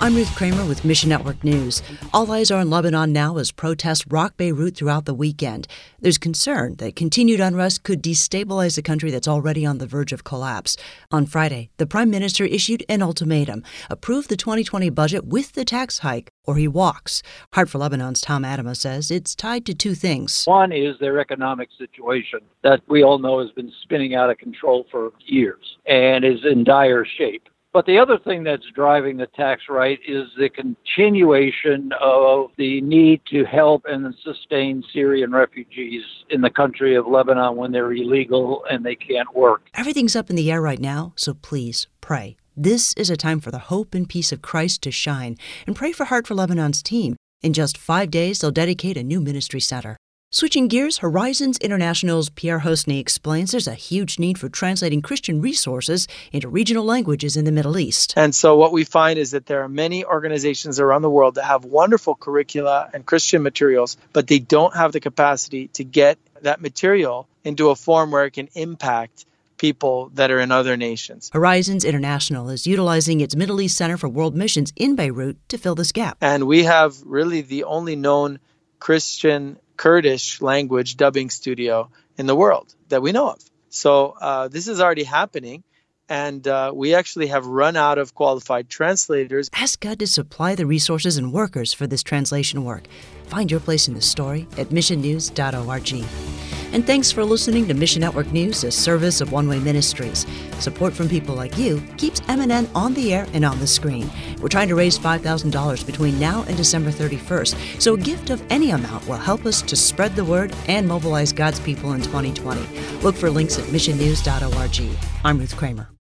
I'm Ruth Kramer with Mission Network News. All eyes are in Lebanon now as protests rock Beirut throughout the weekend. There's concern that continued unrest could destabilize a country that's already on the verge of collapse. On Friday, the Prime Minister issued an ultimatum: approve the 2020 budget with the tax hike, or he walks. Heart for Lebanon's Tom Adama says it's tied to two things. One is their economic situation that we all know has been spinning out of control for years and is in dire shape. But the other thing that's driving the tax right is the continuation of the need to help and sustain Syrian refugees in the country of Lebanon when they're illegal and they can't work. Everything's up in the air right now, so please pray. This is a time for the hope and peace of Christ to shine, and pray for Heart for Lebanon's team. In just 5 days, they'll dedicate a new ministry center. Switching gears, Horizons International's Pierre Hosny explains there's a huge need for translating Christian resources into regional languages in the Middle East. And so what we find is that there are many organizations around the world that have wonderful curricula and Christian materials, but they don't have the capacity to get that material into a form where it can impact people that are in other nations. Horizons International is utilizing its Middle East Center for World Missions in Beirut to fill this gap. And we have really the only known Christian Kurdish language dubbing studio in the world that we know of. So this is already happening, and we actually have run out of qualified translators. Ask God to supply the resources and workers for this translation work. Find your place in the story at missionnews.org. And thanks for listening to Mission Network News, a service of One Way Ministries. Support from people like you keeps MNN on the air and on the screen. We're trying to raise $5,000 between now and December 31st, so a gift of any amount will help us to spread the word and mobilize God's people in 2020. Look for links at missionnews.org. I'm Ruth Kramer.